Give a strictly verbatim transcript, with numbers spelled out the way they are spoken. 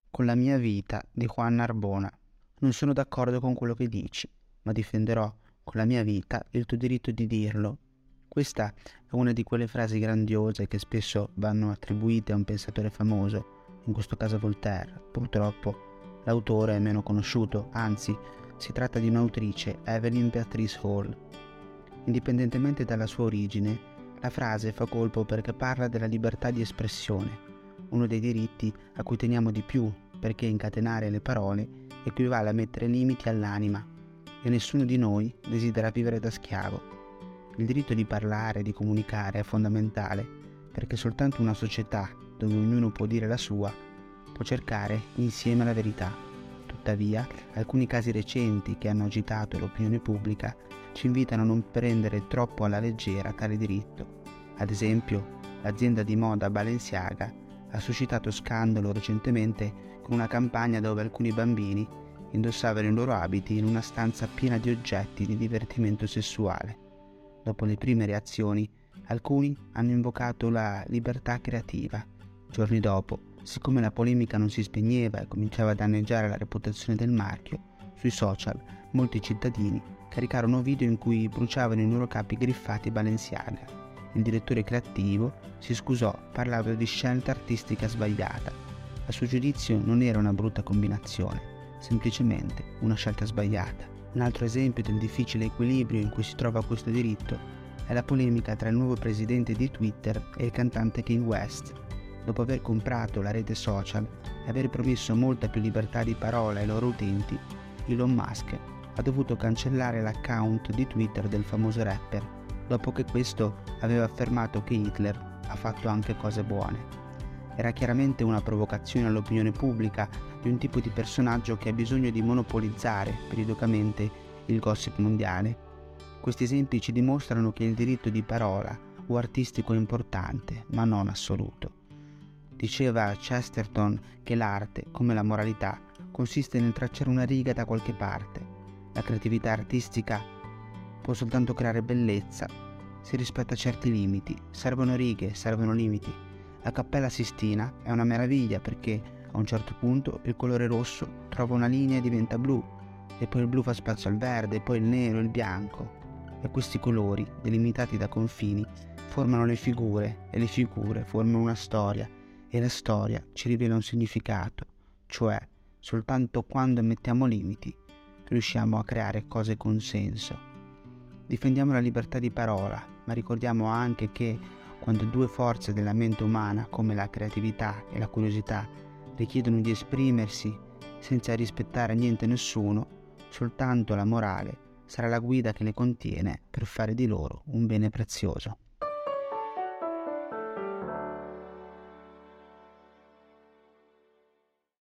Con la mia vita di Juan Narbona. Non sono d'accordo con quello che dici, ma difenderò con la mia vita il tuo diritto di dirlo. Questa è una di quelle frasi grandiose che spesso vanno attribuite a un pensatore famoso, in questo caso Voltaire. Purtroppo l'autore è meno conosciuto, anzi si tratta di un'autrice, Evelyn Beatrice Hall. Indipendentemente dalla sua origine, la frase fa colpo perché parla della libertà di espressione, uno dei diritti a cui teniamo di più, perché incatenare le parole equivale a mettere limiti all'anima e nessuno di noi desidera vivere da schiavo. Il diritto di parlare e di comunicare è fondamentale perché soltanto una società dove ognuno può dire la sua può cercare insieme la verità. Tuttavia, alcuni casi recenti che hanno agitato l'opinione pubblica ci invitano a non prendere troppo alla leggera tale diritto. Ad esempio, l'azienda di moda Balenciaga ha suscitato scandalo recentemente con una campagna dove alcuni bambini indossavano i loro abiti in una stanza piena di oggetti di divertimento sessuale. Dopo le prime reazioni, alcuni hanno invocato la libertà creativa. Giorni dopo, siccome la polemica non si spegneva e cominciava a danneggiare la reputazione del marchio, sui social molti cittadini caricarono video in cui bruciavano i loro capi griffati Balenciaga. Il direttore creativo si scusò parlando di scelta artistica sbagliata. A suo giudizio non era una brutta combinazione, semplicemente una scelta sbagliata. Un altro esempio del difficile equilibrio in cui si trova questo diritto è la polemica tra il nuovo presidente di Twitter e il cantante Kanye West. Dopo aver comprato la rete social e aver promesso molta più libertà di parola ai loro utenti, Elon Musk ha dovuto cancellare l'account di Twitter del famoso rapper, dopo che questo aveva affermato che Hitler ha fatto anche cose buone. Era chiaramente una provocazione all'opinione pubblica di un tipo di personaggio che ha bisogno di monopolizzare periodicamente il gossip mondiale. Questi esempi ci dimostrano che il diritto di parola o artistico è importante, ma non assoluto. Diceva Chesterton che l'arte, come la moralità, consiste nel tracciare una riga da qualche parte. La creatività artistica può soltanto creare bellezza si rispetta certi limiti. Servono righe, servono limiti. La Cappella Sistina è una meraviglia perché a un certo punto il colore rosso trova una linea e diventa blu, e poi il blu fa spazio al verde, poi il nero e il bianco, e questi colori, delimitati da confini, formano le figure, e le figure formano una storia, e la storia ci rivela un significato, cioè soltanto quando mettiamo limiti riusciamo a creare cose con senso. Difendiamo la libertà di parola, ma ricordiamo anche che quando due forze della mente umana, come la creatività e la curiosità, richiedono di esprimersi senza rispettare niente e nessuno, soltanto la morale sarà la guida che le contiene per fare di loro un bene prezioso.